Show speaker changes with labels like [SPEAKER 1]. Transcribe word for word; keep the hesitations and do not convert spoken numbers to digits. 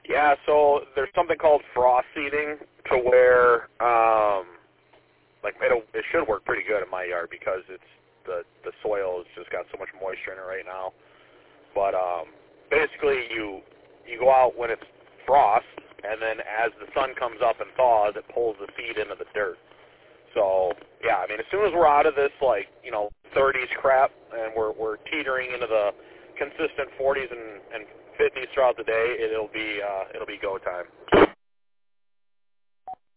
[SPEAKER 1] Yeah, so there's something called frost seeding to where, um, like it'll, it should work pretty good in my yard because it's the the soil has just got so much moisture in it right now. But um, basically, you you go out when it's frost, and then as the sun comes up and thaws, it pulls the seed into the dirt. So yeah, I mean, as soon as we're out of this like you know thirties crap, and we're we're teetering into the consistent forties and, and fifties throughout the day, it'll be uh, it'll be go time.